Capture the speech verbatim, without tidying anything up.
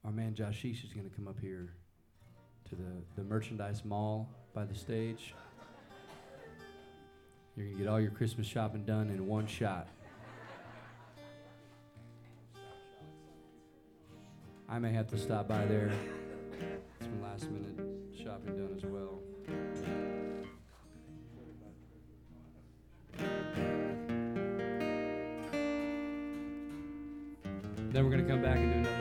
our man Joshish is going to come up here to the, the merchandise mall by the stage. You're going to get all your Christmas shopping done in one shot. I may have to stop by there. Some last minute shopping done as well. Then we're going to come back and do another